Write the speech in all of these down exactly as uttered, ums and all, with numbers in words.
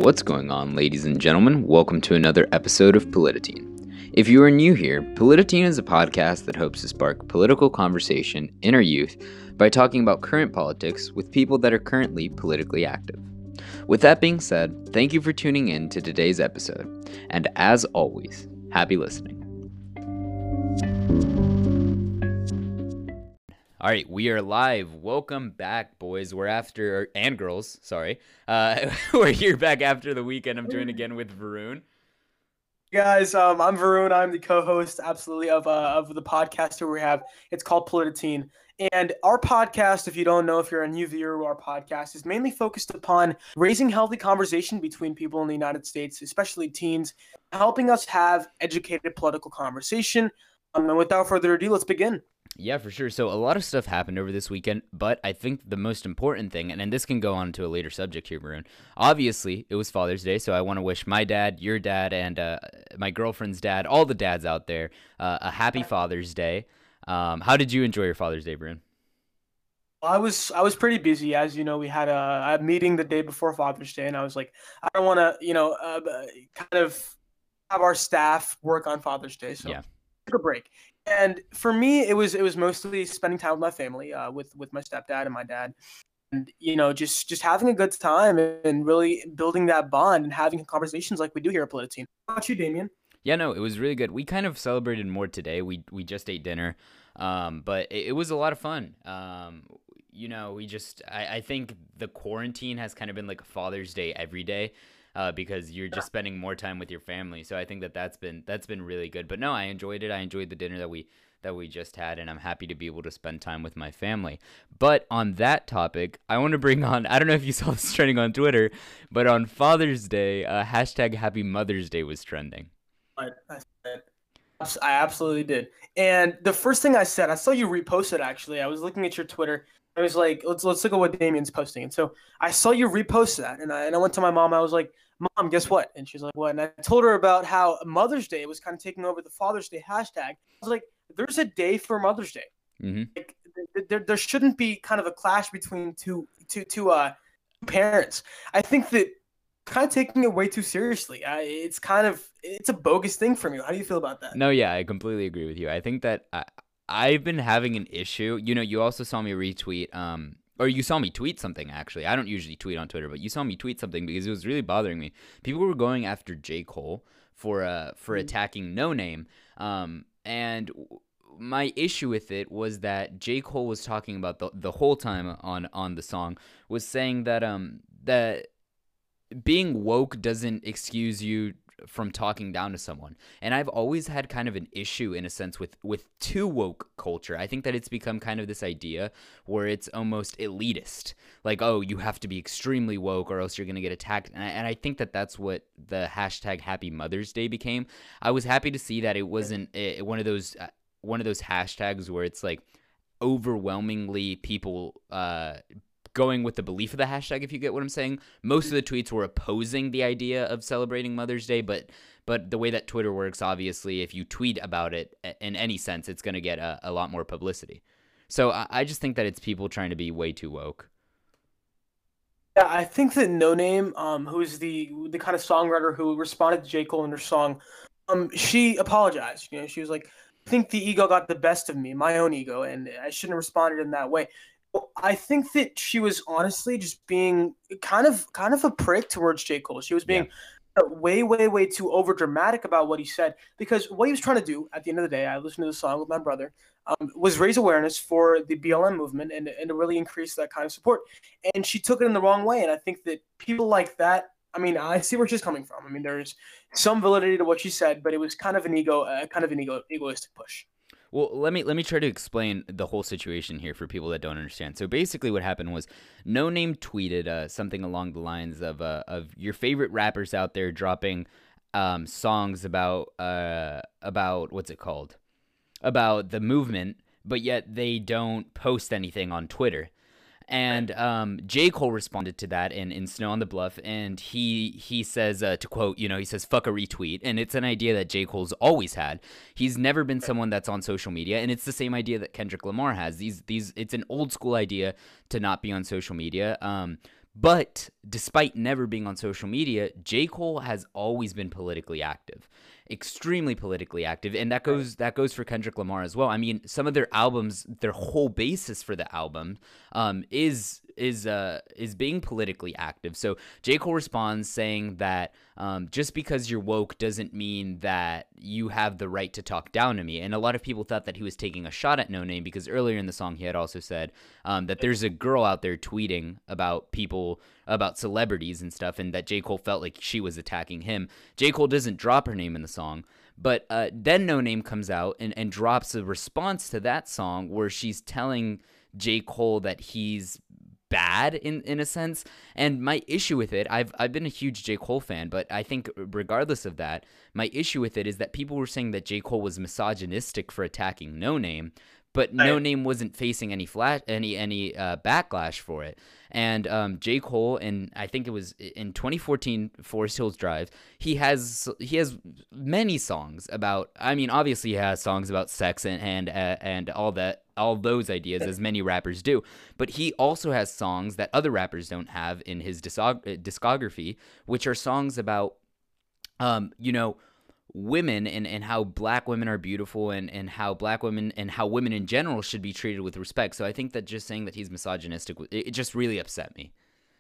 What's going on, ladies and gentlemen? Welcome to another episode of Polititine. If you are new here, Polititine is a podcast that hopes to spark political conversation in our youth by talking about current politics with people that are currently politically active. With that being said, thank you for tuning in to today's episode, and as always, happy listening. All right, we are live. Welcome back, boys. We're after, and girls, sorry. Uh, we're here back after the weekend. I'm joined again with Varun. Guys, um, I'm Varun. I'm the co-host, absolutely, of uh, of the podcast here we have. It's called Polititine. And our podcast, if you don't know, if you're a new viewer of our podcast, is mainly focused upon raising healthy conversation between people in the United States, especially teens, helping us have educated political conversation. Um, and without further ado, let's begin. Yeah, for sure. So a lot of stuff happened over this weekend, but I think the most important thing, and, and this can go on to a later subject here, Varun. Obviously, it was Father's Day, so I want to wish my dad, your dad, and uh, my girlfriend's dad, all the dads out there, uh, a happy Father's Day. Um, how did you enjoy your Father's Day, Varun? I was I was pretty busy, as you know. We had a, a meeting the day before Father's Day, and I was like, I don't want to, you know, uh, kind of have our staff work on Father's Day, so Yeah. took a break. And for me, it was it was mostly spending time with my family, uh, with with my stepdad and my dad, and you know, just just having a good time and really building that bond and having conversations like we do here at Polititine. How about you, Damien? Yeah, no, it was really good. We kind of celebrated more today. We we just ate dinner, um, but it, it was a lot of fun. Um, you know, we just I, I think the quarantine has kind of been like a Father's Day every day. Uh, because you're just spending more time with your family, so I think that that's been that's been really good. But no, I enjoyed it. I enjoyed the dinner that we that we just had, and I'm happy to be able to spend time with my family. But on that topic, I want to bring on. I don't know if you saw this trending on Twitter, but on Father's Day, uh, hashtag Happy Mother's Day was trending. I, I, I absolutely did. And the first thing I said, I saw you repost it. Actually, I was looking at your Twitter. I was like, let's let's look at what Damien's posting. And so I saw you repost that, and I and I went to my mom. I was like, Mom, guess what? And she's like, what? And I told her about how Mother's Day was kind of taking over the Father's Day hashtag. I was like, there's a day for Mother's Day. Mm-hmm. Like, there, there shouldn't be kind of a clash between two, two, two uh, parents. I think that kind of taking it way too seriously. I, it's kind of, it's a bogus thing for me. How do you feel about that? No, yeah, I completely agree with you. I think that I, I've been having an issue. You know, you also saw me retweet, um, or you saw me tweet something, actually. I don't usually tweet on Twitter, but you saw me tweet something because it was really bothering me. People were going after J. Cole for uh, for attacking No Name. Um, and my issue with it was that J. Cole was talking about the, the whole time on, on the song, was saying that um that being woke doesn't excuse you from talking down to someone. And I've always had kind of an issue in a sense with with too woke culture. I think that it's become kind of this idea where it's almost elitist, like, oh, you have to be extremely woke or else you're gonna get attacked. And I, and I think that that's what the hashtag Happy Mother's Day became. I was happy to see that it wasn't uh, one of those uh, one of those hashtags where it's like overwhelmingly people uh going with the belief of the hashtag, if you get what I'm saying. Most of the tweets were opposing the idea of celebrating Mother's Day, but but the way that Twitter works, obviously, if you tweet about it in any sense, it's going to get a, a lot more publicity. So I, I just think that it's people trying to be way too woke. Yeah, I think that No Name, um, who is the the kind of songwriter who responded to J. Cole in her song, um, she apologized. You know, she was like, I think the ego got the best of me, my own ego, and I shouldn't have responded in that way. I think that she was honestly just being kind of kind of a prick towards J. Cole. She was being yeah. way, way, way too over dramatic about what he said, because what he was trying to do at the end of the day, I listened to the song with my brother, um, was raise awareness for the B L M movement and, and to really increase that kind of support. And she took it in the wrong way. And I think that people like that, I mean, I see where she's coming from. I mean, there's some validity to what she said, but it was kind of an ego, uh, kind of an ego, egoistic push. Well, let me let me try to explain the whole situation here for people that don't understand. So basically what happened was No Name tweeted uh, something along the lines of uh, of your favorite rappers out there dropping um, songs about uh, about what's it called? About the movement, but yet they don't post anything on Twitter. And um, J. Cole responded to that in, in Snow on the Bluff, and he he says, uh, to quote, you know, he says, fuck a retweet. And it's an idea that J. Cole's always had. He's never been someone that's on social media, and it's the same idea that Kendrick Lamar has. These these It's an old school idea to not be on social media. Um, But despite never being on social media, J. Cole has always been politically active, extremely politically active, and that goes that goes for Kendrick Lamar as well. I mean, some of their albums, their whole basis for the album, um, is is uh is being politically active. So J. Cole responds saying that um, just because you're woke doesn't mean that you have the right to talk down to me. And a lot of people thought that he was taking a shot at No Name because earlier in the song he had also said um, that there's a girl out there tweeting about people, about celebrities and stuff, and that J. Cole felt like she was attacking him. J. Cole doesn't drop her name in the song, but uh, then No Name comes out and, and drops a response to that song where she's telling J. Cole that he's bad in, in a sense. And my issue with it, I've I've been a huge J. Cole fan, but I think regardless of that, my issue with it is that people were saying that J. Cole was misogynistic for attacking No Name, but No Name wasn't facing any flash, any any uh, backlash for it. And um, J. Cole, and I think it was in twenty fourteen, Forest Hills Drive, he has he has many songs about. I mean, obviously he has songs about sex and and uh, and all that, all those ideas, as many rappers do. But he also has songs that other rappers don't have in his discog- discography, which are songs about, um, you know. women and, and how black women are beautiful and, and how black women and how women in general should be treated with respect. So I think that just saying that he's misogynistic, it, it just really upset me.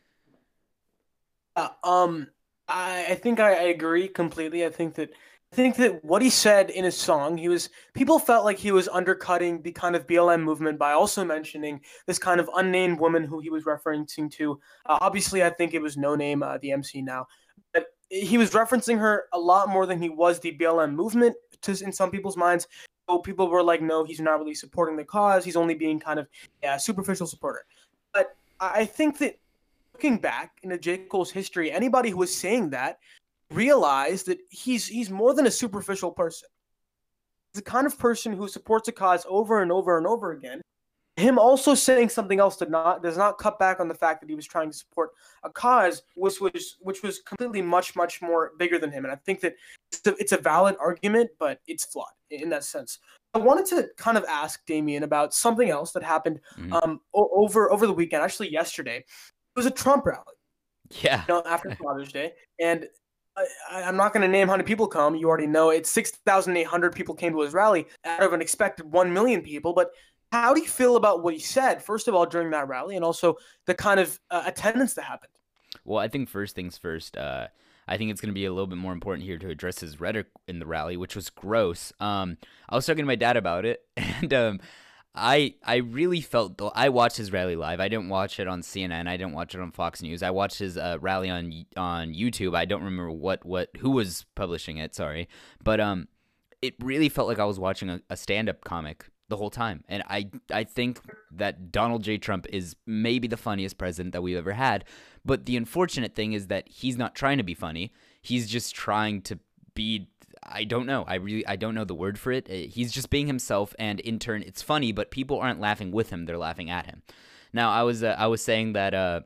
Uh, um, I, I think I, I agree completely. I think that I think that what he said in his song, he was people felt like he was undercutting the kind of B L M movement by also mentioning this kind of unnamed woman who he was referencing to. Uh, obviously, I think it was No Name, uh, the M C now, but he was referencing her a lot more than he was the B L M movement to, in some people's minds. So people were like, no, he's not really supporting the cause. He's only being kind of yeah, a superficial supporter. But I think that looking back into J. Cole's history, anybody who was saying that realized that he's he's more than a superficial person. He's the kind of person who supports a cause over and over and over again. Him also saying something else did not does not cut back on the fact that he was trying to support a cause which was which was completely much much more bigger than him, and I think that it's a, it's a valid argument, but it's flawed in that sense. I wanted to kind of ask Damien about something else that happened Mm-hmm. um, o- over over the weekend, actually yesterday. It was a Trump rally, Yeah. you know, after Father's Day, and I, I'm not going to name how many people come. You already know it's six thousand eight hundred people came to his rally out of an expected one million people, but how do you feel about what he said, first of all, during that rally, and also the kind of uh, attendance that happened? Well, I think first things first, uh, I think it's going to be a little bit more important here to address his rhetoric in the rally, which was gross. Um, I was talking to my dad about it, and um, I I really felt, though, I watched his rally live. I didn't watch it on C N N. I didn't watch it on Fox News. I watched his uh, rally on on YouTube. I don't remember what, what who was publishing it, sorry. But um, it really felt like I was watching a, a stand-up comic the whole time. And I I think that Donald J. Trump is maybe the funniest president that we've ever had. But the unfortunate thing is that he's not trying to be funny. He's just trying to be, I don't know. I really, I don't know the word for it. He's just being himself, and in turn, it's funny, but people aren't laughing with him. They're laughing at him. Now, I was, uh, I was saying that, uh,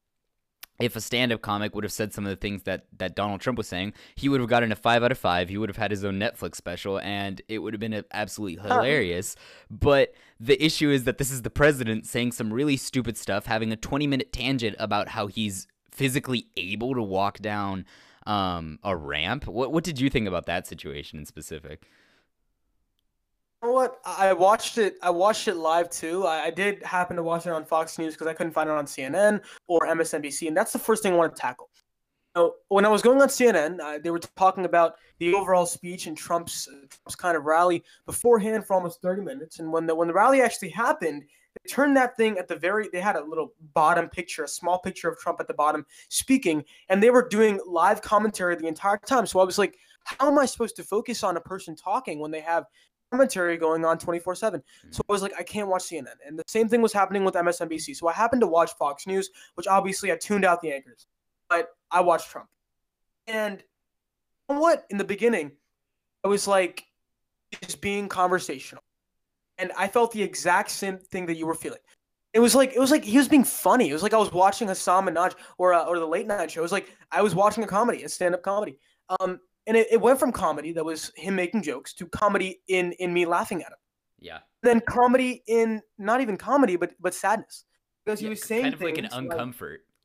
if a stand-up comic would have said some of the things that, that Donald Trump was saying, he would have gotten a five out of five. He would have had his own Netflix special, and it would have been absolutely hilarious. But the issue is that this is the president saying some really stupid stuff, having a twenty-minute tangent about how he's physically able to walk down um, a ramp. What what did you think about that situation in specific? You know what? I watched it. I watched it live too. I, I did happen to watch it on Fox News because I couldn't find it on C N N or M S N B C, and that's the first thing I wanted to tackle. So when I was going on C N N, uh, they were talking about the overall speech and Trump's uh, Trump's kind of rally beforehand for almost thirty minutes, and when the when the rally actually happened, they turned that thing at the very. They had a little bottom picture, a small picture of Trump at the bottom speaking, and they were doing live commentary the entire time. So I was like, how am I supposed to focus on a person talking when they have commentary going on twenty-four seven? So I was like, I can't watch C N N. And the same thing was happening with M S N B C. So I happened to watch Fox News, which obviously I tuned out the anchors. But I watched Trump. And you know what? In the beginning, I was like, just being conversational. And I felt the exact same thing that you were feeling. It was like it was like he was being funny. It was like I was watching Hassan Minaj or uh, or the late night show. It was like I was watching a comedy, a stand-up comedy. Um And it, it went from comedy that was him making jokes to comedy in in me laughing at him. Yeah. Then comedy in not even comedy, but but sadness, because he Yeah, was saying kind of like an things like- uncomfort.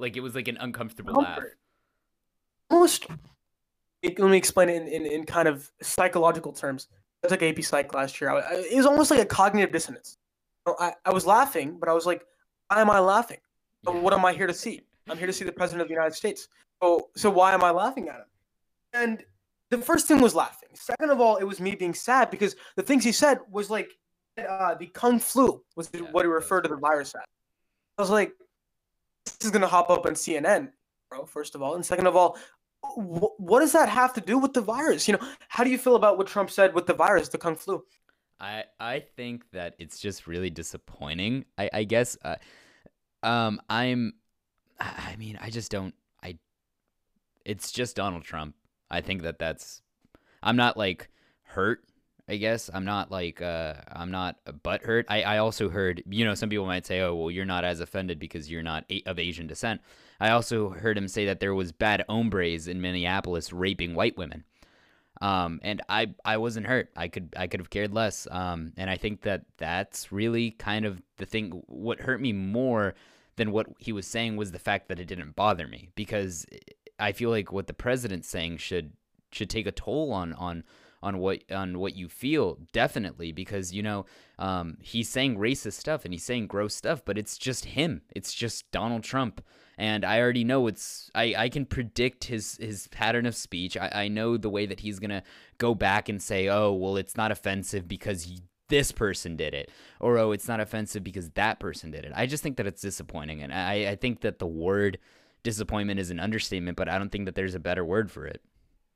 Like it was like an uncomfortable laugh. comfort. Almost. Let me explain it in, in, in kind of psychological terms. I took A P Psych last year. I, I, it was almost like a cognitive dissonance. I, I was laughing, but I was like, why am I laughing? Yeah. What am I here to see? I'm here to see the president of the United States. So, so why am I laughing at him? And the first thing was laughing. Second of all, it was me being sad because the things he said was like uh, the Kung flu was Yeah, what he referred to the virus as. I was like, this is going to hop up on C N N, bro, first of all. And second of all, wh- what does that have to do with the virus? You know, how do you feel about what Trump said with the virus, the Kung flu? I I think that it's just really disappointing. I I guess uh, um I'm I I mean I just don't I it's just Donald Trump. I think that that's I'm not like hurt. I guess I'm not like uh I'm not butthurt. I I also heard, you know, some people might say, oh well, you're not as offended because you're not a- of Asian descent. I also heard him say that there was bad hombres in Minneapolis raping white women. Um, and I, I wasn't hurt. I could, I could have cared less. Um, and I think that that's really kind of the thing. What hurt me more than what he was saying was the fact that it didn't bother me, because I feel like what the president's saying should, should take a toll on, on, on what, on what you feel, definitely, because, you know, um, he's saying racist stuff and he's saying gross stuff, but it's just him. It's just Donald Trump. And I already know it's I, I can predict his, his pattern of speech. I, I know the way that he's going to go back and say, oh, well, it's not offensive because he, this person did it. Or, oh, it's not offensive because that person did it. I just think that it's disappointing. And I, I think that the word disappointment is an understatement, but I don't think that there's a better word for it.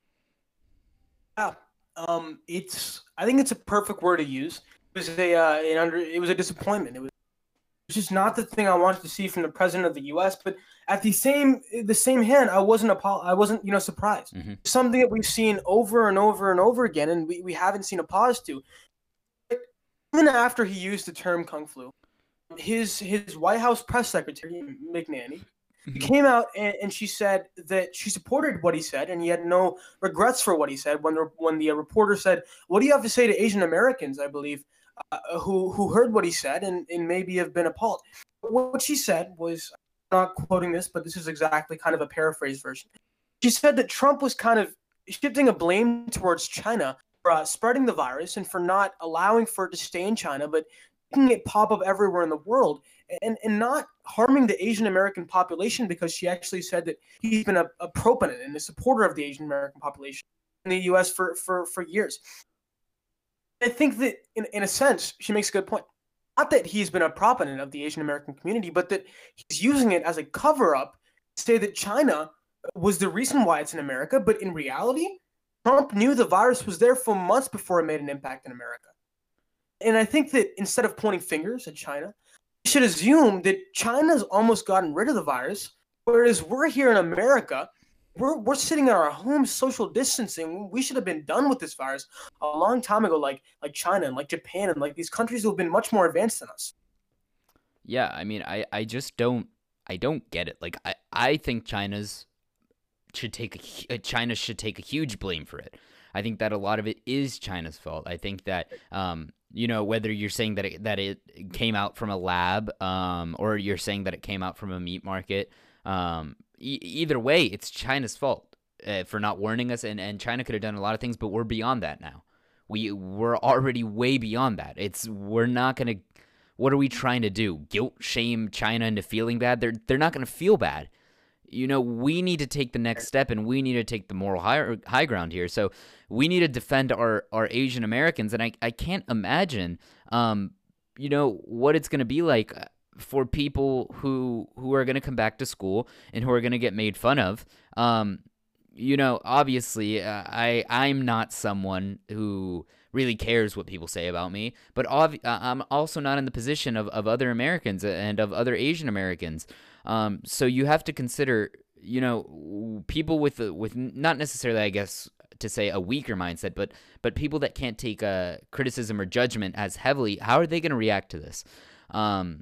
Yeah, um, it's I think it's a perfect word to use. It was a uh, an under it was a disappointment. It was It's just not the thing I wanted to see from the president of the U S. But at the same the same hand, I wasn't apo- I wasn't you know surprised. Mm-hmm. Something that we've seen over and over and over again, and we, we haven't seen a pause to. Even after he used the term Kung flu, his his White House press secretary McNanny came out and, and she said that she supported what he said and he had no regrets for what he said. When the when the reporter said, "What do you have to say to Asian Americans?" I believe. Uh, who who heard what he said and, and maybe have been appalled. What she said was, I'm not quoting this, but this is exactly kind of a paraphrase version. She said that Trump was kind of shifting a blame towards China for uh, spreading the virus and for not allowing for it to stay in China, but making it pop up everywhere in the world and, and not harming the Asian American population, because she actually said that he's been a, a proponent and a supporter of the Asian American population in the U S for, for, for years. I think that, in, in a sense, she makes a good point. Not that he's been a proponent of the Asian American community, but that he's using it as a cover-up to say that China was the reason why it's in America. But in reality, Trump knew the virus was there for months before it made an impact in America. And I think that instead of pointing fingers at China, we should assume that China's almost gotten rid of the virus, whereas we're here in America. We're, we're sitting in our homes, social distancing. We should have been done with this virus a long time ago, like like China and like Japan and like these countries who have been much more advanced than us. Yeah, I mean, I, I just don't I don't get it. Like I, I think China's should take a, China should take a huge blame for it. I think that a lot of it is China's fault. I think that um you know, whether you're saying that it, that it came out from a lab um or you're saying that it came out from a meat market, um e- either way, it's China's fault uh, for not warning us, and, and China could have done a lot of things, but we're beyond that now. We we're already way beyond that. It's we're not gonna. What are we trying to do? Guilt shame China into feeling bad? They're they're not gonna feel bad. You know, we need to take the next step, and we need to take the moral high, high ground here. So we need to defend our, our Asian Americans, and I, I can't imagine, um, you know, what it's going to be like for people who who are going to come back to school and who are going to get made fun of. Um, you know, obviously, uh, I I'm not someone who really cares what people say about me, but obvi- I'm also not in the position of, of other Americans and of other Asian Americans. Um, so you have to consider, you know, people with with not necessarily, I guess, to say a weaker mindset, but but people that can't take uh, criticism or judgment as heavily. How are they going to react to this? Um,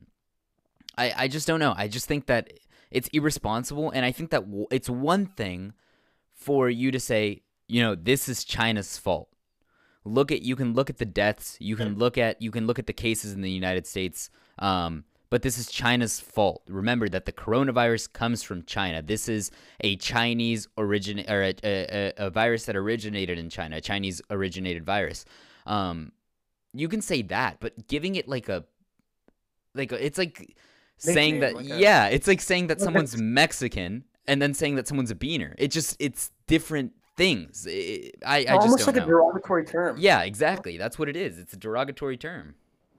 I I just don't know. I just think that it's irresponsible, and I think that w- it's one thing for you to say, you know, this is China's fault. Look at you can look at the deaths. You can look at you can look at the cases in the United States. Um, but this is China's fault. Remember that the coronavirus comes from China. This is a Chinese origin or a, a, a virus that originated in China, a Chinese originated virus. Um, you can say that, but giving it like a like a, it's like saying that like a, yeah, it's like saying that like someone's a, Mexican and then saying that someone's a beaner. It just it's different things. It, I I just almost don't like know. a derogatory term. Yeah, exactly. That's what it is. It's a derogatory term.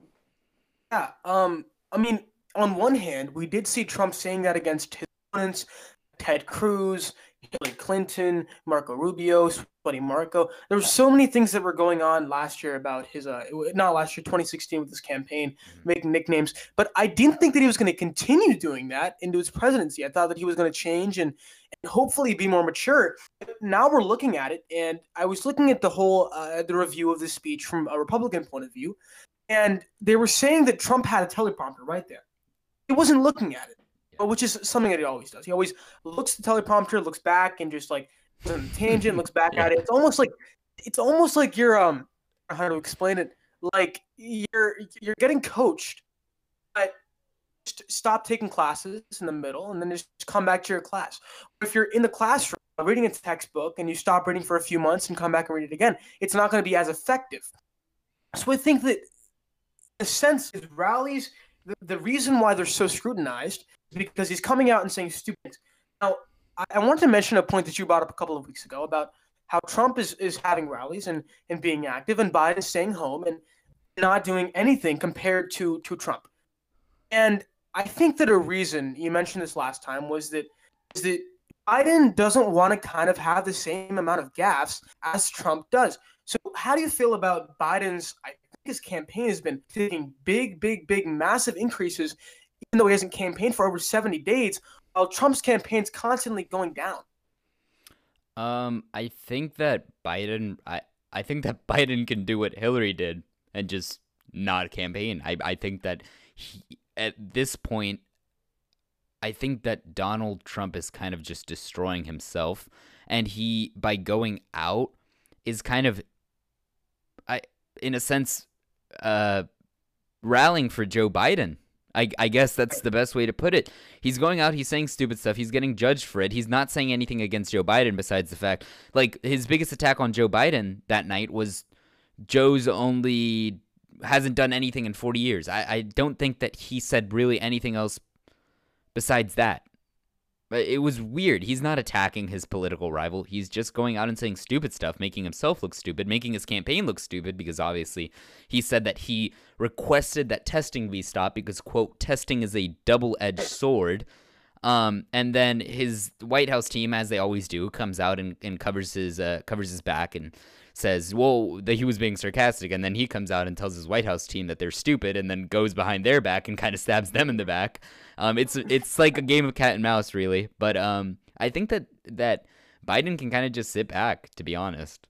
Yeah. Um. I mean, on one hand, we did see Trump saying that against his opponents, Ted Cruz, Hillary Clinton, Marco Rubio, Sweaty Marco. There were so many things that were going on last year about his, uh, not last year, twenty sixteen with his campaign, mm-hmm. making nicknames. But I didn't think that he was going to continue doing that into his presidency. I thought that he was going to change and, and hopefully be more mature. But now we're looking at it, and I was looking at the whole, uh, the review of the speech from a Republican point of view, and they were saying that Trump had a teleprompter right there. He wasn't looking at it. Which is something that he always does. He always looks at the teleprompter, looks back, and just like goes on a tangent, looks back yeah. at it. It's almost like it's almost like you're um how to explain it? Like you're you're getting coached, but just stop taking classes in the middle and then just come back to your class. If you're in the classroom reading a textbook and you stop reading for a few months and come back and read it again, it's not going to be as effective. So I think that in a sense, his rallies, the, the reason why they're so scrutinized because he's coming out and saying stupid things. Now, I, I want to mention a point that you brought up a couple of weeks ago about how Trump is, is having rallies and, and being active, and Biden staying home and not doing anything compared to, to Trump. And I think that a reason, you mentioned this last time, was that is that Biden doesn't want to kind of have the same amount of gaffes as Trump does. So how do you feel about Biden's, I think his campaign has been taking big, big, big, massive increases even though he hasn't campaigned for over seventy days, while Trump's campaign's constantly going down? Um, I think that Biden, I, I think that Biden can do what Hillary did and just not campaign. I, I think that he, at this point, I think that Donald Trump is kind of just destroying himself, and he, by going out, is kind of, I, in a sense, uh, rallying for Joe Biden. I, I guess that's the best way to put it. He's going out, he's saying stupid stuff, he's getting judged for it. He's not saying anything against Joe Biden besides the fact, like, his biggest attack on Joe Biden that night was Joe's only, hasn't done anything in forty years. I, I don't think that he said really anything else besides that. It was weird. He's not attacking his political rival. He's just going out and saying stupid stuff, making himself look stupid, making his campaign look stupid, because obviously he said that he requested that testing be stopped because, quote, testing is a double-edged sword. Um, and then his White House team, as they always do, comes out and, and covers his uh, covers his back and says, well, that he was being sarcastic. And then he comes out and tells his White House team that they're stupid and then goes behind their back and kind of stabs them in the back. Um, it's it's like a game of cat and mouse, really. But um, I think that, that Biden can kind of just sit back, to be honest.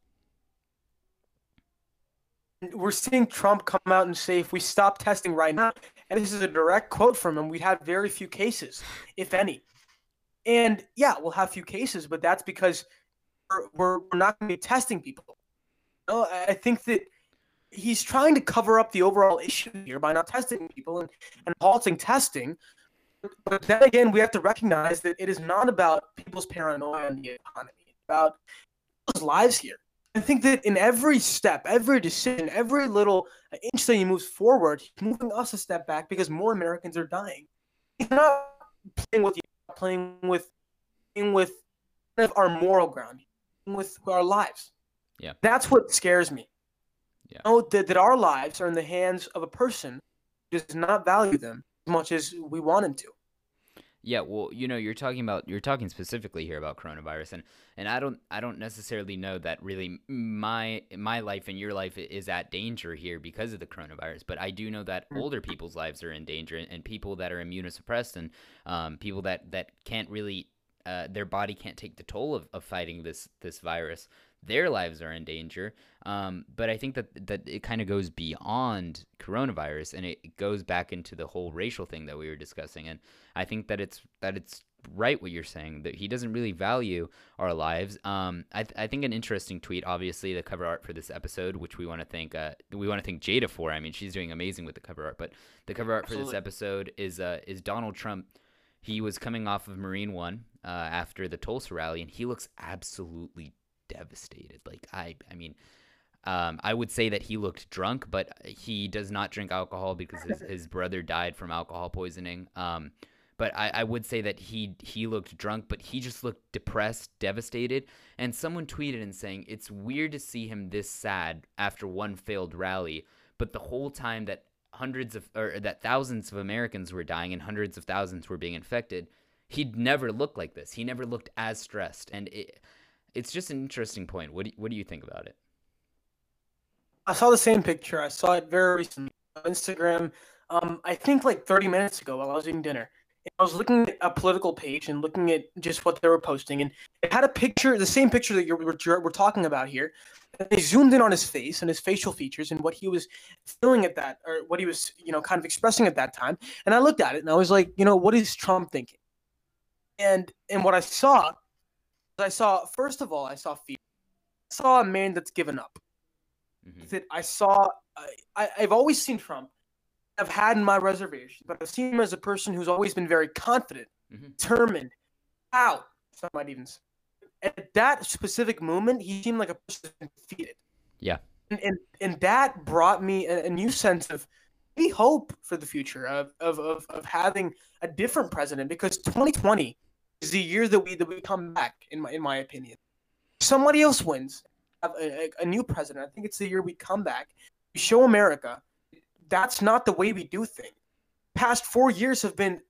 We're seeing Trump come out and say, if we stop testing right now, and this is a direct quote from him, we'd have very few cases, if any. And yeah, we'll have few cases, but that's because we're, we're, we're not going to be testing people. You know, I think that he's trying to cover up the overall issue here by not testing people and, and halting testing. But then again, we have to recognize that it is not about people's paranoia and the economy. It's about people's lives here. I think that in every step, every decision, every little inch that he moves forward, he's moving us a step back because more Americans are dying. He's not playing with you, playing with, playing with our moral ground, with our lives. Yeah, that's what scares me. Yeah, you know, that that our lives are in the hands of a person who does not value them as much as we want him to. Yeah, well, you know, you're talking about you're talking specifically here about coronavirus, and, and I don't I don't necessarily know that really my my life and your life is at danger here because of the coronavirus, but I do know that older people's lives are in danger, and, and people that are immunosuppressed, and um, people that, that can't really uh, their body can't take the toll of, of fighting this this virus. Their lives are in danger. Um, but I think that that it kind of goes beyond coronavirus, and it goes back into the whole racial thing that we were discussing. And I think that it's that it's right what you're saying, that he doesn't really value our lives. Um, I, th- I think an interesting tweet, obviously the cover art for this episode, which we want to thank, uh, we want to thank Jada for. I mean, she's doing amazing with the cover art, but the cover art Absolutely. for this episode is, uh, is Donald Trump. He was coming off of Marine One, uh, after the Tulsa rally, and he looks absolutely devastated. Like, I, I mean, um, I would say that he looked drunk, but he does not drink alcohol because his, his brother died from alcohol poisoning. Um, but I, I would say that he he looked drunk, but he just looked depressed, devastated. And someone tweeted and saying, it's weird to see him this sad after one failed rally, but the whole time that hundreds of or that thousands of Americans were dying and hundreds of thousands were being infected, he'd never looked like this. He never looked as stressed. And it, it's just an interesting point. What do, what do you think about it? I saw the same picture. I saw it very recently on Instagram. Um, I think like thirty minutes ago while I was eating dinner. I was looking at a political page and looking at just what they were posting, and it had a picture, the same picture that you're, we're, we're talking about here. And they zoomed in on his face and his facial features and what he was feeling at that, or what he was, you know, kind of expressing at that time. And I looked at it and I was like, you know, what is Trump thinking? And and what I saw, I saw first of all, I saw fear. I saw a man that's given up. Mm-hmm. That I saw, I, I've always seen Trump. I've had in my reservations, but I've seen him as a person who's always been very confident, mm-hmm. determined, proud, some might even say. At that specific moment, he seemed like a person who's been defeated. Yeah. And, and and that brought me a, a new sense of maybe hope for the future of, of, of, of having a different president, because twenty twenty is the year that we that we come back, in my in my opinion. Somebody else wins, have a, a, a new president. I think it's the year we come back. We show America that's not the way we do things. Past four years have been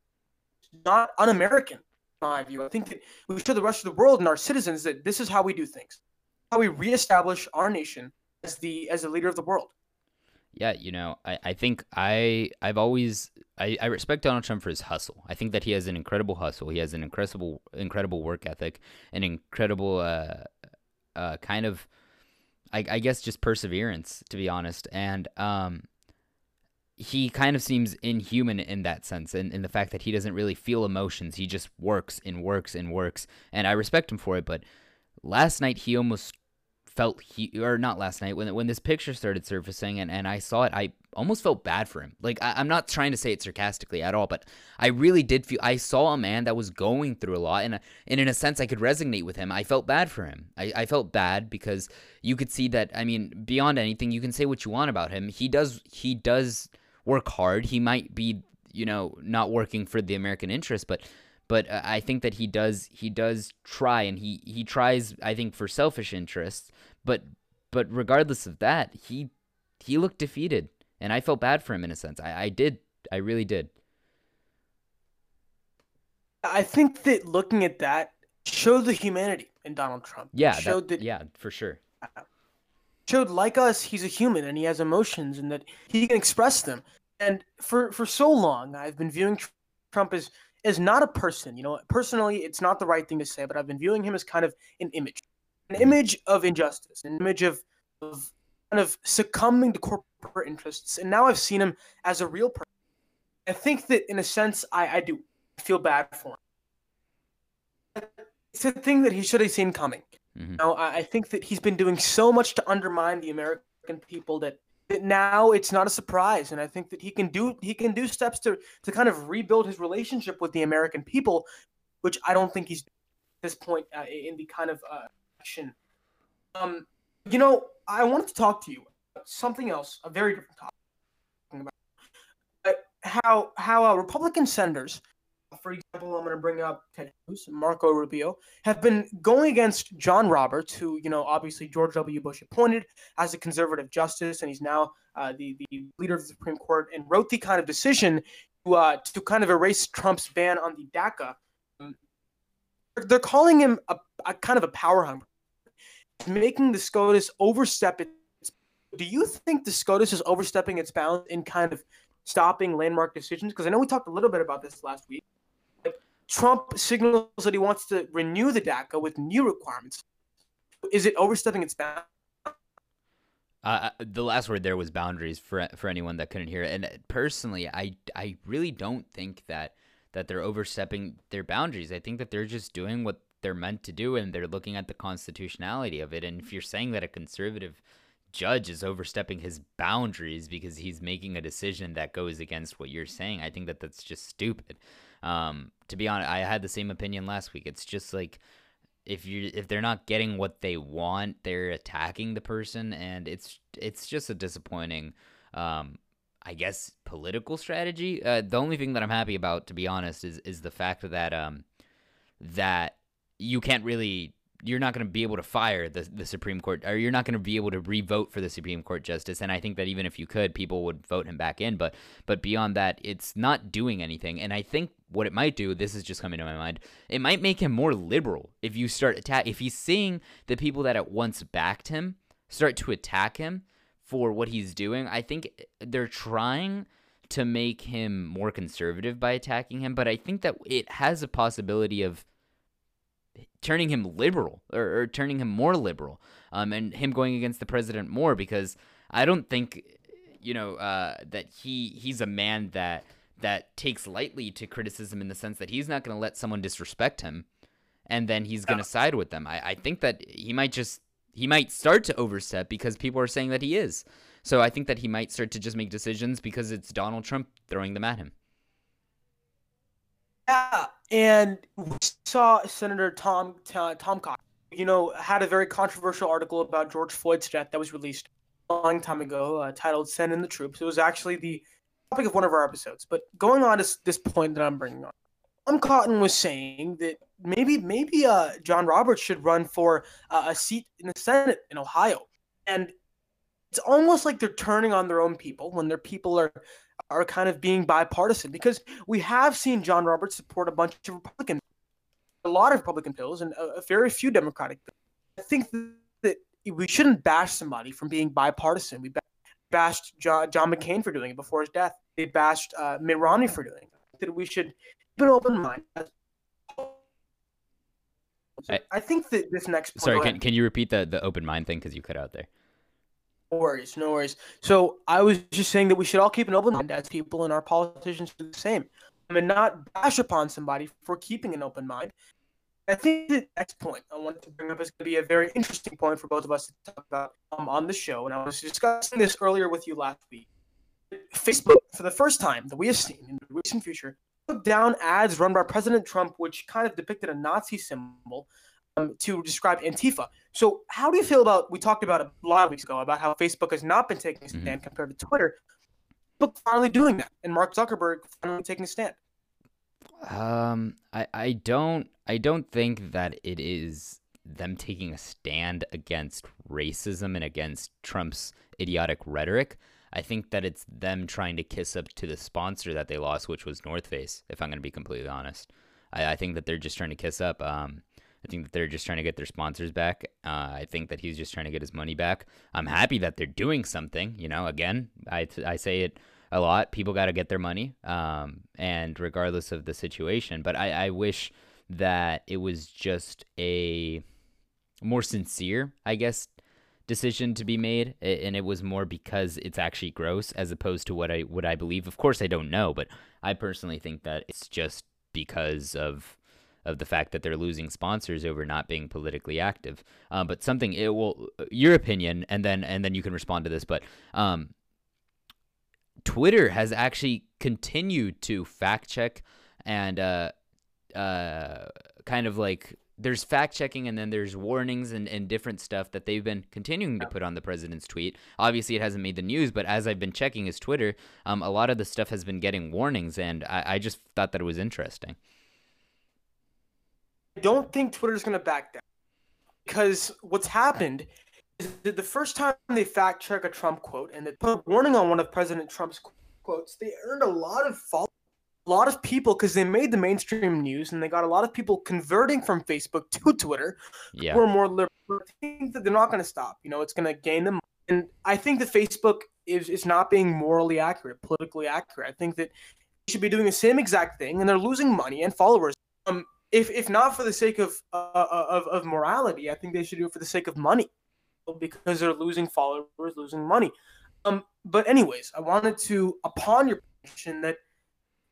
not un-American, in my view. I think that we show the rest of the world and our citizens that this is how we do things, how we reestablish our nation as the as the leader of the world. Yeah, you know, I, I think I I've always I, I respect Donald Trump for his hustle. I think that he has an incredible hustle. He has an incredible incredible work ethic, an incredible uh, uh kind of I, I guess just perseverance, to be honest. And um he kind of seems inhuman in that sense, in, in the fact that he doesn't really feel emotions. He just works and works and works, and I respect him for it. But last night he almost felt he or not last night when when this picture started surfacing and, and I saw it, I almost felt bad for him. Like, I, I'm not trying to say it sarcastically at all, but I really did feel I saw a man that was going through a lot, and, and in a sense I could resonate with him. I felt bad for him. I, I felt bad because you could see that, I mean, beyond anything, you can say what you want about him. He does he does work hard. He might be, you know, not working for the American interest, but but uh, I think that he does he does try, and he, he tries, I think, for selfish interests. But but regardless of that, he he looked defeated, and I felt bad for him in a sense. I, I did. I really did. I think that looking at that showed the humanity in Donald Trump. Yeah, showed that, that yeah, for sure. Showed like us, he's a human and he has emotions and that he can express them. And for, for so long, I've been viewing Trump as as not a person. You know, personally, it's not the right thing to say, but I've been viewing him as kind of an image, an image of injustice, an image of of kind of succumbing to corporate interests. And now I've seen him as a real person. I think that in a sense, I, I do feel bad for him. It's a thing that he should have seen coming. Mm-hmm. You know, I, I think that he's been doing so much to undermine the American people that, that now it's not a surprise. And I think that he can do he can do steps to to kind of rebuild his relationship with the American people, which I don't think he's at this point uh, in the kind of uh, action. Um, you know, I wanted to talk to you about something else, a very different topic. About uh, how how uh, Republican senators, for example, I'm going to bring up Ted Cruz and Marco Rubio, have been going against John Roberts, who, you know, obviously George W. Bush appointed as a conservative justice, and he's now uh, the, the leader of the Supreme Court, and wrote the kind of decision to, uh, to kind of erase Trump's ban on the DACA. Um, they're calling him a, a kind of a power hungry, making the SCOTUS overstep its. Do you think the SCOTUS is overstepping its bounds in kind of stopping landmark decisions? Because I know we talked a little bit about this last week. Trump signals that he wants to renew the DACA with new requirements. Is it overstepping its bounds? Uh, the last word there was boundaries for for anyone that couldn't hear it. And personally, I, I really don't think that that they're overstepping their boundaries. I think that they're just doing what they're meant to do, and they're looking at the constitutionality of it. And if you're saying that a conservative judge is overstepping his boundaries because he's making a decision that goes against what you're saying, I think that that's just stupid. Um, to be honest, I had the same opinion last week. It's just like, if you if they're not getting what they want, they're attacking the person, and it's it's just a disappointing, um, I guess, political strategy. Uh, the only thing that I'm happy about, to be honest, is is the fact that um that you can't really, you're not going to be able to fire the the Supreme Court, or you're not going to be able to re-vote for the Supreme Court justice. And I think that even if you could, people would vote him back in. But but beyond that, it's not doing anything. And I think what it might do, this is just coming to my mind, it might make him more liberal if you start attack. If he's seeing the people that at once backed him start to attack him for what he's doing, I think they're trying to make him more conservative by attacking him. But I think that it has a possibility of turning him liberal, or, or turning him more liberal, um, and him going against the president more, because I don't think, you know, uh, that he he's a man that that takes lightly to criticism, in the sense that he's not going to let someone disrespect him and then he's going to side with them. I, I think that he might just, he might start to overstep because people are saying that he is. So I think that he might start to just make decisions because it's Donald Trump throwing them at him. Yeah, and we saw Senator Tom Tom, Tom Cotton, you know, had a very controversial article about George Floyd's death that was released a long time ago, uh, titled "Send in the Troops." It was actually the topic of one of our episodes. But going on to this point that I'm bringing on, Tom Cotton was saying that maybe maybe uh, John Roberts should run for uh, a seat in the Senate in Ohio, and it's almost like they're turning on their own people when their people are are kind of being bipartisan, because we have seen John Roberts support a bunch of Republican, a lot of Republican bills, and a, a very few Democratic bills. I think that we shouldn't bash somebody from being bipartisan. We bashed John, John McCain for doing it before his death. They bashed uh, Mitt Romney for doing it. That we should keep an open mind. So I, I think that this next point, sorry, can can you repeat the the open mind thing, because you cut out there? No worries, no worries. So I was just saying that we should all keep an open mind as people, and our politicians do the same. I mean, not bash upon somebody for keeping an open mind. I think the next point I wanted to bring up is going to be a very interesting point for both of us to talk about um, on the show. And I was discussing this earlier with you last week. Facebook, for the first time that we have seen in the recent future, took down ads run by President Trump, which kind of depicted a Nazi symbol, Um, to describe Antifa. So how do you feel about, we talked about it a lot of weeks ago, about how Facebook has not been taking a stand mm-hmm. compared to Twitter, but finally doing that, and Mark Zuckerberg finally taking a stand? Um, I, I don't I don't think that it is them taking a stand against racism and against Trump's idiotic rhetoric. I think that it's them trying to kiss up to the sponsor that they lost, which was North Face, if I'm going to be completely honest. I, I think that they're just trying to kiss up. Um, I think that they're just trying to get their sponsors back. Uh, I think that he's just trying to get his money back. I'm happy that they're doing something. You know, again, I, I say it a lot. People got to get their money, um, and regardless of the situation. But I, I wish that it was just a more sincere, I guess, decision to be made, and it was more because it's actually gross, as opposed to what I what I believe. Of course, I don't know, but I personally think that it's just because of of the fact that they're losing sponsors over not being politically active. Um, but something, it will, your opinion, and then and then you can respond to this. But um, Twitter has actually continued to fact check and uh, uh, kind of like, there's fact checking, and then there's warnings and, and different stuff that they've been continuing to put on the president's tweet. Obviously, it hasn't made the news, but as I've been checking his Twitter, um, a lot of the stuff has been getting warnings, and I, I just thought that it was interesting. I don't think Twitter's going to back down, because what's happened is that the first time they fact check a Trump quote and they put a warning on one of President Trump's quotes, they earned a lot of followers, a lot of people, because they made the mainstream news, and they got a lot of people converting from Facebook to Twitter, yeah, who are more liberal. I think that they're not going to stop. You know, it's going to gain them. And I think that Facebook is, is not being morally accurate, politically accurate. I think that they should be doing the same exact thing, and they're losing money and followers. Um, If if not for the sake of, uh, of of morality, I think they should do it for the sake of money, because they're losing followers, losing money. Um, but anyways, I wanted to, upon your position, that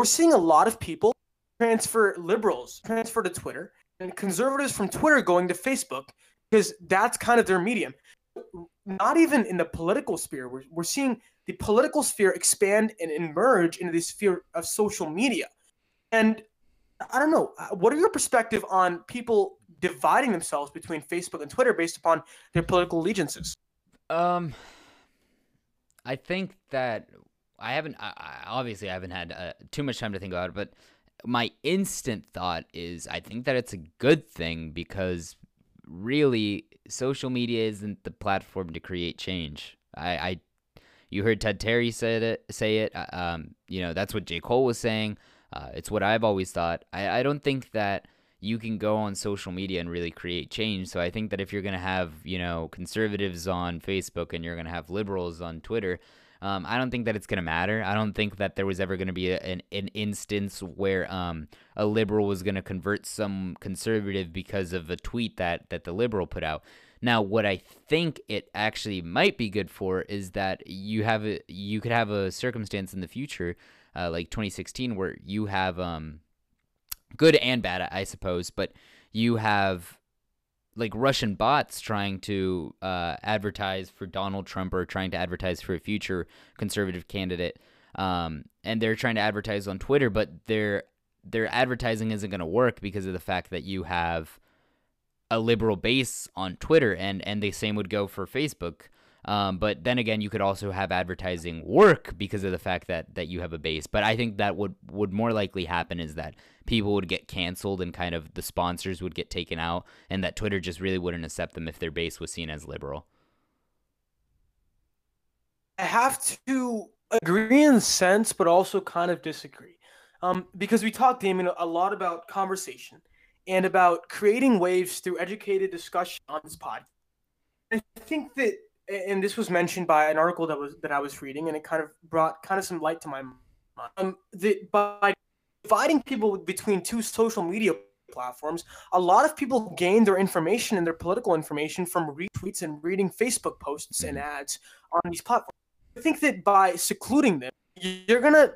we're seeing a lot of people transfer liberals transfer to Twitter and conservatives from Twitter going to Facebook because that's kind of their medium. Not even in the political sphere. We're, we're seeing the political sphere expand and emerge into the sphere of social media. And I don't know, what are your perspective on people dividing themselves between Facebook and Twitter based upon their political allegiances? Um, I think that I haven't, I, I, obviously I haven't had uh, too much time to think about it, but my instant thought is I think that it's a good thing because really social media isn't the platform to create change. I, I you heard Ted Terry said it, say it. uh, Um, you know, that's what J. Cole was saying. Uh, it's what I've always thought. I, I don't think that you can go on social media and really create change. So I think that if you're going to have, you know, conservatives on Facebook and you're going to have liberals on Twitter, um, I don't think that it's going to matter. I don't think that there was ever going to be a, an, an instance where um, a liberal was going to convert some conservative because of a tweet that, that the liberal put out. Now, what I think it actually might be good for is that you have a, you could have a circumstance in the future, uh, like twenty sixteen, where you have um, good and bad, I suppose, but you have like Russian bots trying to uh, advertise for Donald Trump or trying to advertise for a future conservative candidate, um, and they're trying to advertise on Twitter, but their their advertising isn't going to work because of the fact that you have a liberal base on Twitter, and and the same would go for Facebook. Um, but then again, you could also have advertising work because of the fact that, that you have a base. But I think that would, would more likely happen is that people would get canceled and kind of the sponsors would get taken out, and that Twitter just really wouldn't accept them if their base was seen as liberal. I have to agree in a sense, but also kind of disagree. Um, because we talked, Damien, a lot about conversation and about creating waves through educated discussion on this podcast. I think that, and this was mentioned by an article that was that I was reading, and it kind of brought kind of some light to my mind. Um, that by dividing people between two social media platforms, a lot of people gain their information and their political information from retweets and reading Facebook posts and ads on these platforms. I think that by secluding them, you're gonna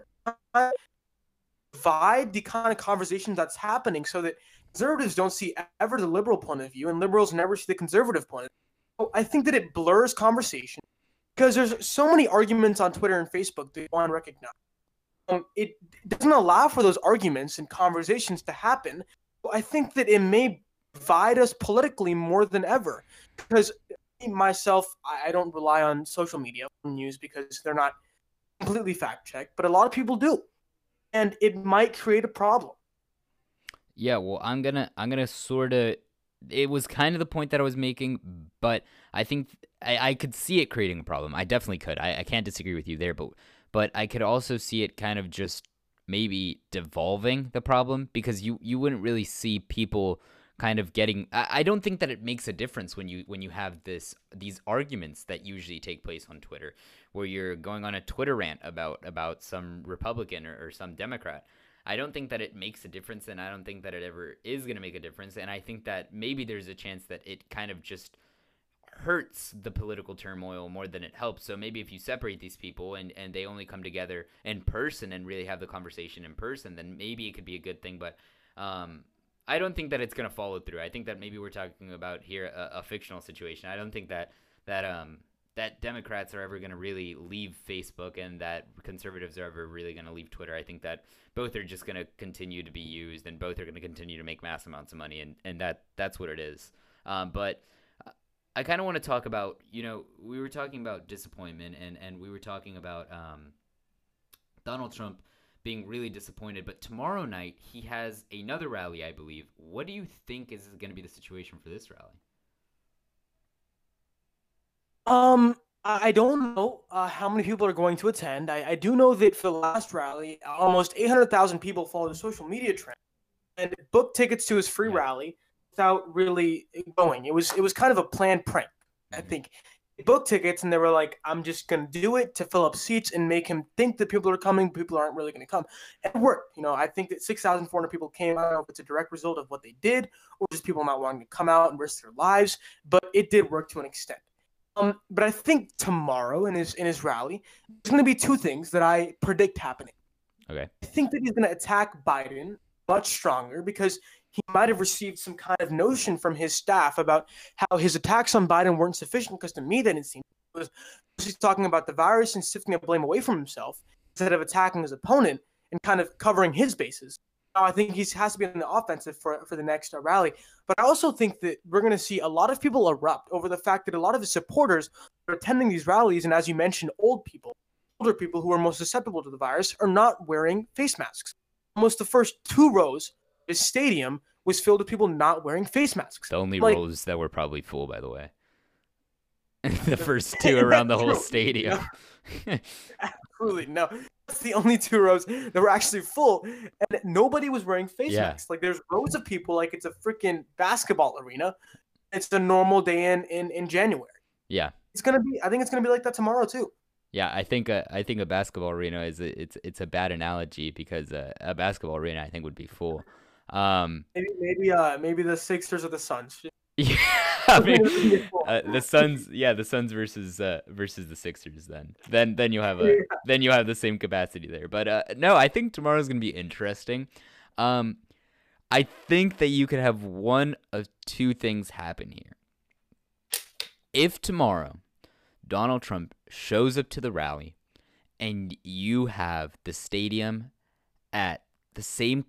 divide the kind of conversation that's happening, so that conservatives don't see ever the liberal point of view, and liberals never see the conservative point of view. I think that it blurs conversation because there's so many arguments on Twitter and Facebook that you want to recognize. Um, it doesn't allow for those arguments and conversations to happen. I think that it may divide us politically more than ever because myself, I don't rely on social media news because they're not completely fact-checked, but a lot of people do, and it might create a problem. Yeah, well, I'm gonna I'm gonna sort of. It was kind of the point that I was making, but I think I, I could see it creating a problem. I definitely could. I, I can't disagree with you there, but but I could also see it kind of just maybe devolving the problem because you, you wouldn't really see people kind of getting. I, I don't think that it makes a difference when you when you have this these arguments that usually take place on Twitter, where you're going on a Twitter rant about about some Republican or, or some Democrat. I don't think that it makes a difference, and I don't think that it ever is going to make a difference. And I think that maybe there's a chance that it kind of just hurts the political turmoil more than it helps. So maybe if you separate these people and, and they only come together in person and really have the conversation in person, then maybe it could be a good thing. But um, I don't think that it's going to follow through. I think that maybe we're talking about here a, a fictional situation. I don't think that that um, that Democrats are ever going to really leave Facebook and that conservatives are ever really going to leave Twitter. I think that both are just going to continue to be used and both are going to continue to make mass amounts of money, and, and that that's what it is. Um, but I kind of want to talk about, you know, we were talking about disappointment and, and we were talking about um, Donald Trump being really disappointed. But tomorrow night he has another rally, I believe. What do you think is going to be the situation for this rally? Um, I don't know uh, how many people are going to attend. I, I do know that for the last rally, almost eight hundred thousand people followed the social media trend and booked tickets to his free Yeah. rally without really going. It was it was kind of a planned prank, I Mhm. think. They booked tickets and they were like, I'm just going to do it to fill up seats and make him think that people are coming. People aren't really going to come. And it worked. You know, I think that six thousand four hundred people came. I don't know if it's a direct result of what they did or just people not wanting to come out and risk their lives, but it did work to an extent. Um, but I think tomorrow in his in his rally, there's going to be two things that I predict happening. Okay. I think that he's going to attack Biden much stronger because he might have received some kind of notion from his staff about how his attacks on Biden weren't sufficient, because to me that didn't seem it was he's talking about the virus and shifting the blame away from himself instead of attacking his opponent and kind of covering his bases. Now, I think he has to be on the offensive for, for the next uh, rally. But I also think that we're going to see a lot of people erupt over the fact that a lot of his supporters are attending these rallies, and as you mentioned, old people, older people who are most susceptible to the virus, are not wearing face masks. Almost the first two rows of his stadium was filled with people not wearing face masks. The only like, rows that were probably full, by the way. The first two around the whole true. stadium. No. Absolutely no. That's the only two rows that were actually full, and nobody was wearing face Yeah. masks. Like, there's rows of people like it's a freaking basketball arena. It's a normal day in in, in January. Yeah. It's gonna be. I think it's gonna be like that tomorrow too. Yeah, I think a, I think a basketball arena is a, it's it's a bad analogy because uh, a basketball arena I think would be full. Um, Maybe maybe uh maybe the Sixers or the Suns. yeah, I mean, uh, the Suns. Yeah, the Suns versus uh, versus the Sixers. Then then then you have a Yeah. then you have the same capacity there. But uh, no, I think tomorrow's gonna be interesting. Um, I think that you could have one of two things happen here. If tomorrow Donald Trump shows up to the rally and you have the stadium at the same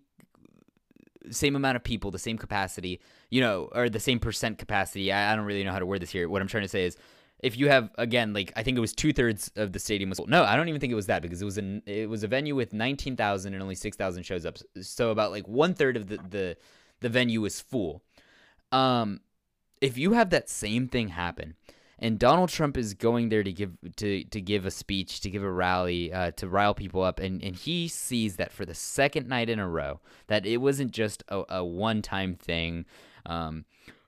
same amount of people, the same capacity, you know, or the same percent capacity. I, I don't really know how to word this here. What I'm trying to say is, if you have, again, like, I think it was two thirds of the stadium was full. No, I don't even think it was that, because it was an it was a venue with nineteen thousand and only six thousand shows up. So about like one third of the the the venue was full. Um, if you have that same thing happen, and Donald Trump is going there to give to to give a speech, to give a rally, uh, to rile people up, and, and he sees that for the second night in a row, that it wasn't just a, a one-time thing, um,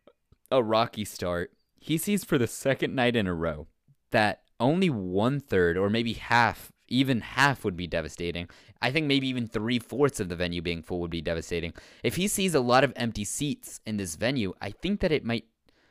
a rocky start. He sees for the second night in a row that only one-third, or maybe half, even half would be devastating. I think maybe even three-fourths of the venue being full would be devastating. If he sees a lot of empty seats in this venue, I think that it might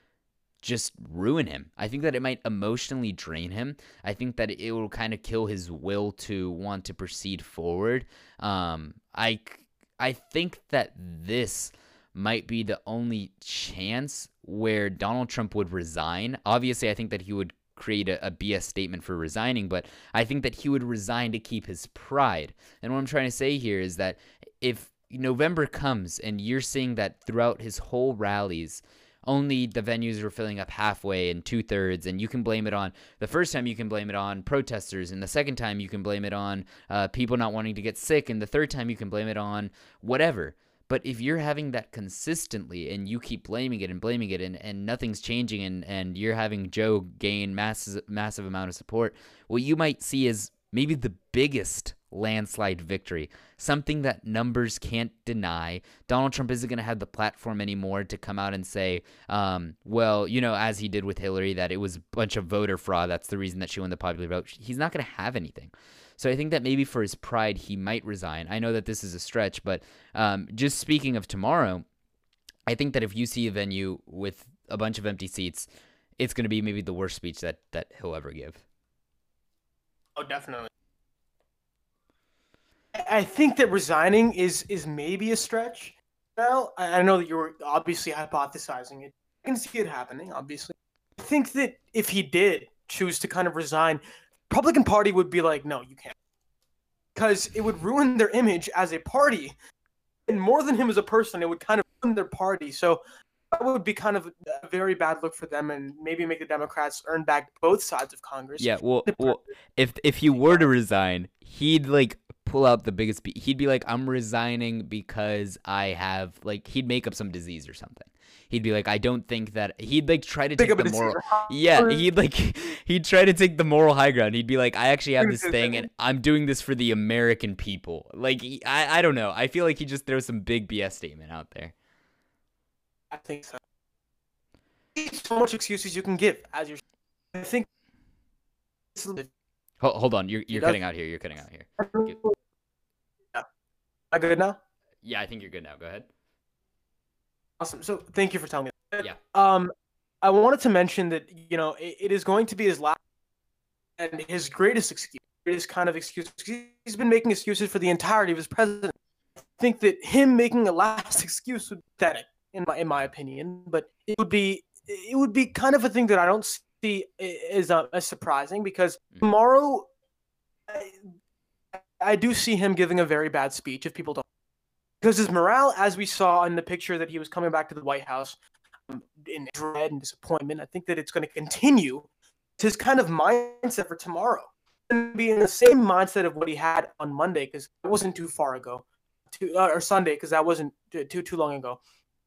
just ruin him. I think that it might emotionally drain him. I think that it will kind of kill his will to want to proceed forward. Um, I, I think that this might be the only chance where Donald Trump would resign. Obviously, I think that he would create a, a B S statement for resigning, but I think that he would resign to keep his pride. And what I'm trying to say here is that if November comes and you're seeing that throughout his whole rallies, only the venues are filling up halfway and two thirds, and you can blame it on the first time you can blame it on protesters, and the second time you can blame it on uh, people not wanting to get sick, and the third time you can blame it on whatever. But if you're having that consistently and you keep blaming it and blaming it and, and nothing's changing, and, and you're having Joe gain massive massive amount of support, what you might see is maybe the biggest landslide victory, something that numbers can't deny. Donald Trump isn't going to have the platform anymore to come out and say, um, well, you know, as he did with Hillary, that it was a bunch of voter fraud. That's the reason that she won the popular vote. He's not going to have anything. So I think that maybe for his pride, he might resign. I know that this is a stretch, but um, just speaking of tomorrow, I think that if you see a venue with a bunch of empty seats, it's going to be maybe the worst speech that, that he'll ever give. Oh, definitely. I think that resigning is is maybe a stretch. Now, I I know that you're obviously hypothesizing it. I can see it happening, obviously. I think that if he did choose to kind of resign, Republican Party would be like, no, you can't. Because it would ruin their image as a party. And more than him as a person, it would kind of ruin their party. So that would be kind of a very bad look for them, and maybe make the Democrats earn back both sides of Congress. Yeah, well, well if if he were to resign, he'd like pull out the biggest be- he'd be like, I'm resigning because I have, like, he'd make up some disease or something. He'd be like, I don't think that he'd like try to Big take of a the moral disease. yeah he'd like he'd try to take the moral high ground. He'd be like, I actually have this thing and I'm doing this for the American people. Like, he- I I don't know, I feel like he just throws some big B S statement out there. I think so. There's so much excuses you can give as you're. I think. Hold, hold on, you're you're does- cutting out here. You're cutting out here. Yeah. Am I good now? Yeah, I think you're good now. Go ahead. Awesome. So thank you for telling me that. Yeah. Um, I wanted to mention that, you know, it, it is going to be his last and his greatest excuse greatest kind of excuse. He's been making excuses for the entirety of his presidency. I think that him making a last excuse would be pathetic, in my in my opinion. But it would be it would be kind of a thing that I don't see as uh, as surprising, because tomorrow I, I do see him giving a very bad speech if people don't. Because his morale, as we saw in the picture that he was coming back to the White House um, in dread and disappointment, I think that it's going to continue. It's his kind of mindset for tomorrow. Going to be in the same mindset of what he had on Monday, because it wasn't too far ago, to, uh, or Sunday, because that wasn't too too, too long ago.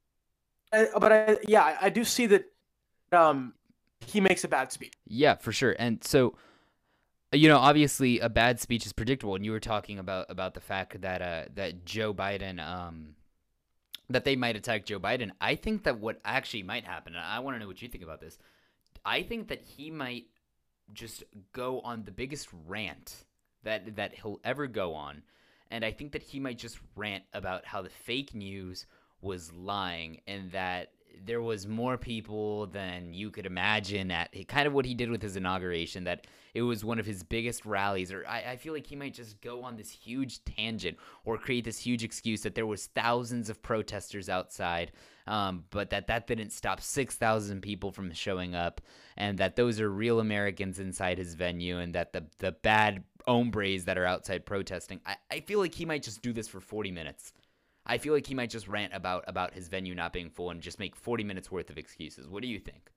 I, but I, yeah, I, I do see that um, he makes a bad speech. Yeah, for sure. And so, you know, obviously a bad speech is predictable, and you were talking about about the fact that uh that Joe Biden um that they might attack Joe Biden. I think that what actually might happen, and I want to know what you think about this. I think that he might just go on the biggest rant that that he'll ever go on, and I think that he might just rant about how the fake news was lying, and that there was more people than you could imagine at kind of what he did with his inauguration, that it was one of his biggest rallies. Or I, I feel like he might just go on this huge tangent or create this huge excuse that there was thousands of protesters outside, um, but that that didn't stop six thousand people from showing up, and that those are real Americans inside his venue, and that the, the bad hombres that are outside protesting. I, I feel like he might just do this for forty minutes. I feel like he might just rant about, about his venue not being full and just make forty minutes worth of excuses. What do you think?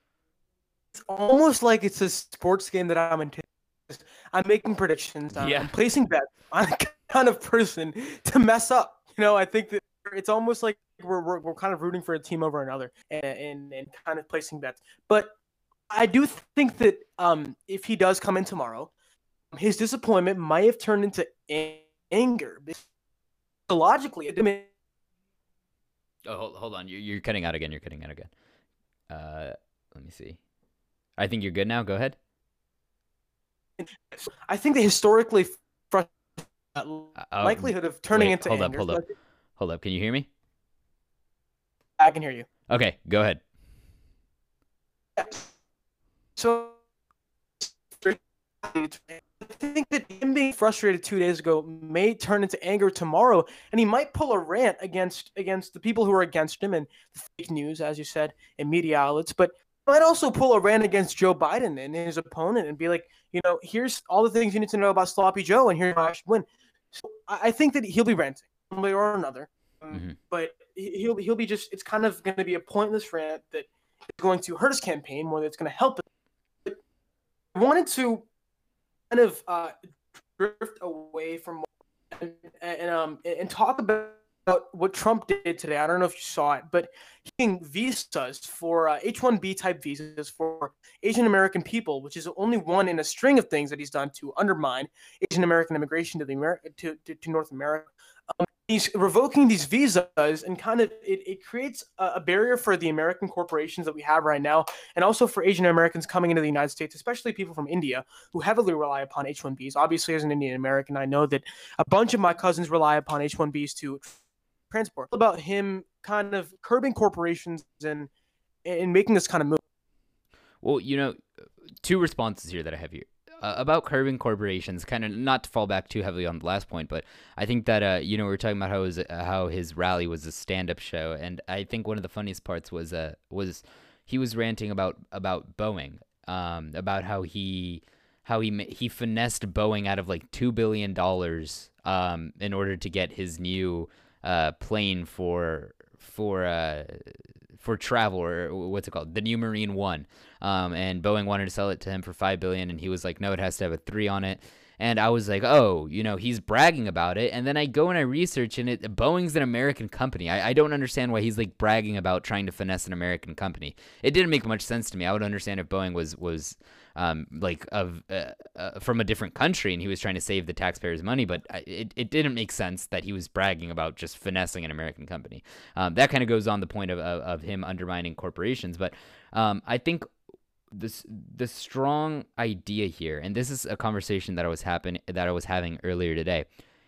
It's almost like it's a sports game that I'm into. I'm making predictions. I'm, Yeah. I'm placing bets. I'm the kind of person to mess up. You know, I think that it's almost like we're we're, we're kind of rooting for a team over another, and, and and kind of placing bets. But I do think that um, if he does come in tomorrow, his disappointment might have turned into anger. Logically, I mean, oh, hold, hold on. You're, you're cutting out again. You're cutting out again. Uh, let me see. I think you're good now. Go ahead. I think the historically uh, uh, likelihood of turning wait, into hold anger. up, hold up, hold up. Can you hear me? I can hear you. Okay, go ahead. So I think that him being frustrated two days ago may turn into anger tomorrow, and he might pull a rant against against the people who are against him and the fake news, as you said, and media outlets. But he might also pull a rant against Joe Biden and his opponent and be like, you know, here's all the things you need to know about Sloppy Joe, and here's how I should win. So I think that he'll be ranting one way or another, um, mm-hmm. but he'll he'll be just. It's kind of going to be a pointless rant that is going to hurt his campaign more than it's going to help it. But I wanted to kind of uh, drift away from and, and um and talk about what Trump did today. I don't know if you saw it, but giving visas for uh, H one B type visas for Asian American people, which is only one in a string of things that he's done to undermine Asian American immigration to the America to, to, to North America. Um, he's revoking these visas, and kind of it, it creates a, a barrier for the American corporations that we have right now, and also for Asian Americans coming into the United States, especially people from India who heavily rely upon H one Bs. Obviously, as an Indian American, I know that a bunch of my cousins rely upon H one Bs to transport. About him kind of curbing corporations and and making this kind of move. Well, you know, two responses here that I have here. Uh, about curbing corporations, kind of not to fall back too heavily on the last point, but I think that, uh, you know, we were talking about how his, uh, how his rally was a stand-up show, and I think one of the funniest parts was uh, was he was ranting about about Boeing, um, about how he how he he finessed Boeing out of like two billion dollars um, in order to get his new uh, plane for for uh, for travel, or what's it called, the new Marine One. Um, and Boeing wanted to sell it to him for five billion dollars, and he was like, no, it has to have a three on it. And I was like, oh, you know, he's bragging about it. And then I go and I research, and it Boeing's an American company. I, I don't understand why he's like bragging about trying to finesse an American company. It didn't make much sense to me. I would understand if Boeing was was um, like of uh, uh, from a different country and he was trying to save the taxpayers' money, but I, it, it didn't make sense that he was bragging about just finessing an American company. Um, that kind of goes on the point of, of, of him undermining corporations. But um, I think this the strong idea here, and this is a conversation that I was happen that I was having earlier today.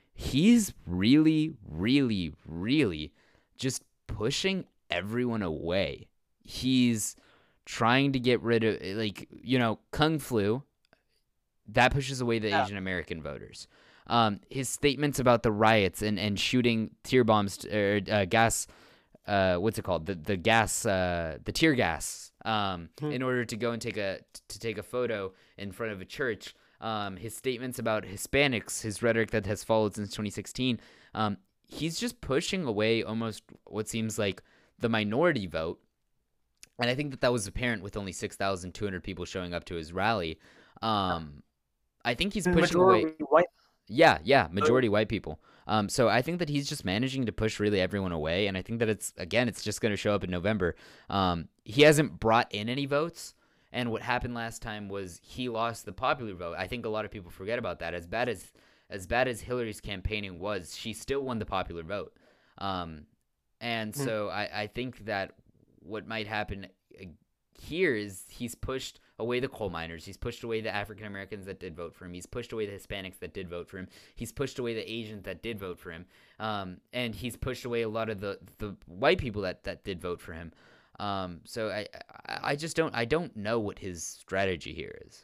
He's really, really, really just pushing everyone away. He's trying to get rid of, like, you know, Kung Flu. that pushes away the Yeah. Asian American voters. Um, his statements about the riots and, and shooting tear bombs or uh, gas, uh, what's it called? The the gas, uh, the tear gas, um, Hmm. in order to go and take a to take a photo in front of a church. Um, his statements about Hispanics, his rhetoric that has followed since twenty sixteen. Um, he's just pushing away almost what seems like the minority vote. And I think that that was apparent with only six thousand two hundred people showing up to his rally. Um, I think he's The pushing away. majority white. Yeah, yeah, majority white people. Um, so I think that he's just managing to push really everyone away, and I think that it's again, it's just going to show up in November. Um, he hasn't brought in any votes, and what happened last time was he lost the popular vote. I think a lot of people forget about that. As bad as as bad as Hillary's campaigning was, she still won the popular vote. Um, and Hmm. so I, I think that what might happen uh, here is he's pushed away the coal miners. He's pushed away the African Americans that did vote for him. He's pushed away the Hispanics that did vote for him. He's pushed away the Asians that did vote for him. Um, and he's pushed away a lot of the, the white people that, that did vote for him. Um, so I, I I just don't I don't know what his strategy here is.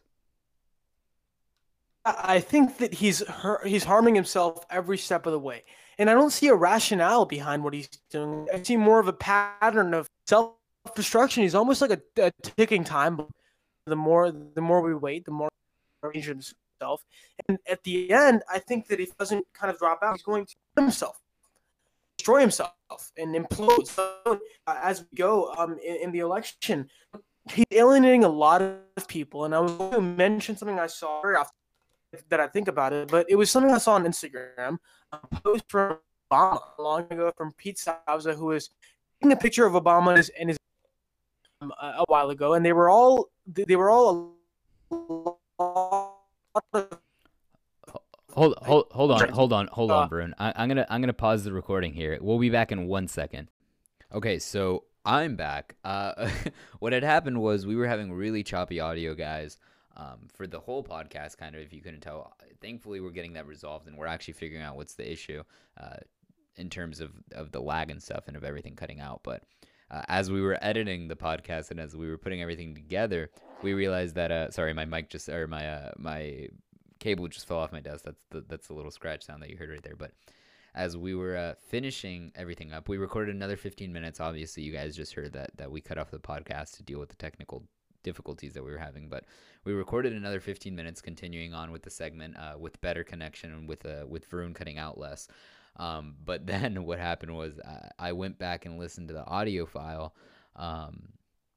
I I think that he's har- he's harming himself every step of the way, and I don't see a rationale behind what he's doing. I see more of a pattern of self-destruction. He's almost like a, a ticking time bomb. The more the more we wait, the more he injures himself. And at the end, I think that if he doesn't kind of drop out, he's going to kill himself, destroy himself, and implode. So uh, as we go um, in, in the election, he's alienating a lot of people. And I was going to mention something I saw very often that I think about it, but it was something I saw on Instagram, a post from Obama long ago from Pete Souza, who was taking a picture of Obama and his, and his um, a a while ago, and they were all they they were all a lot of Hold hold hold on Sorry. hold on hold Uh, on, Varun. I, I'm gonna I'm gonna pause the recording here. We'll be back in one second. Okay, so I'm back. Uh, what had happened was we were having really choppy audio, guys, um, for the whole podcast. Kind of, if you couldn't tell. Thankfully, we're getting that resolved, and we're actually figuring out what's the issue, uh, in terms of of the lag and stuff, and of everything cutting out. But uh, as we were editing the podcast and as we were putting everything together, we realized that uh, sorry, my mic just or my uh, my cable just fell off my desk. That's the that's the little scratch sound that you heard right there. But as we were uh, finishing everything up, we recorded another fifteen minutes. Obviously, you guys just heard that that we cut off the podcast to deal with the technical difficulties that we were having. But we recorded another fifteen minutes, continuing on with the segment uh, with better connection and with uh, with Varun cutting out less. Um, but then what happened was uh, I went back and listened to the audio file, um,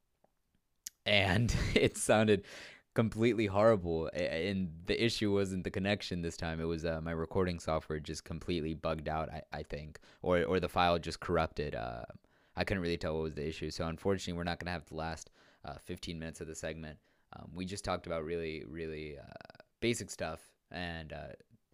and it sounded completely horrible. A- And the issue wasn't the connection this time. It was uh, my recording software just completely bugged out, I, I think, or or the file just corrupted. Uh, I couldn't really tell what was the issue. So unfortunately, we're not gonna have the last uh, fifteen minutes of the segment. Um, we just talked about really, really uh, basic stuff, and uh,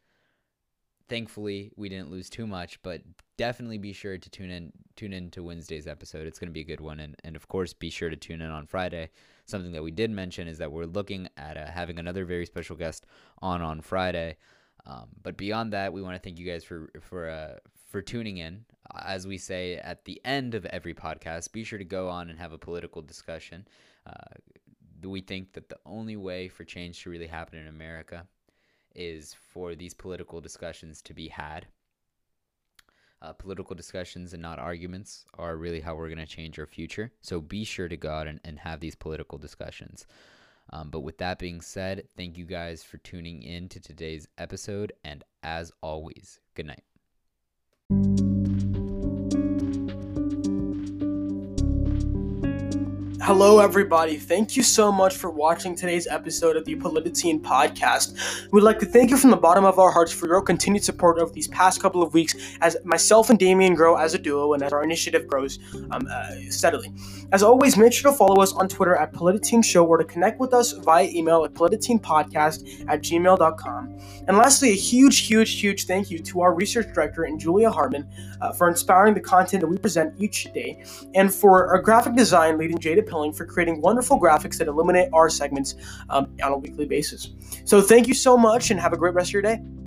thankfully we didn't lose too much. But definitely be sure to tune in tune in to Wednesday's episode. It's going to be a good one. And, and of course, be sure to tune in on Friday. Something that we did mention is that we're looking at uh, having another very special guest on on Friday. Um, but beyond that, we want to thank you guys for for uh, for tuning in. As we say at the end of every podcast, be sure to go on and have a political discussion. Uh, we think that the only way for change to really happen in America is for these political discussions to be had. Uh, political discussions and not arguments are really how we're going to change our future. So be sure to go out and, and have these political discussions. Um, but with that being said, thank you guys for tuning in to today's episode. And as always, good night. Hello, everybody. Thank you so much for watching today's episode of the Politicine podcast. We'd like to thank you from the bottom of our hearts for your continued support over these past couple of weeks as myself and Damien grow as a duo and as our initiative grows um, uh, steadily. As always, make sure to follow us on Twitter at Politicine Show or to connect with us via email at politinepodcast at gmail dot com. And lastly, a huge, huge, huge thank you to our research director and Julia Hartman uh, for inspiring the content that we present each day, and for our graphic design leading Jada Pilling for creating wonderful graphics that illuminate our segments um, on a weekly basis. So thank you so much and have a great rest of your day.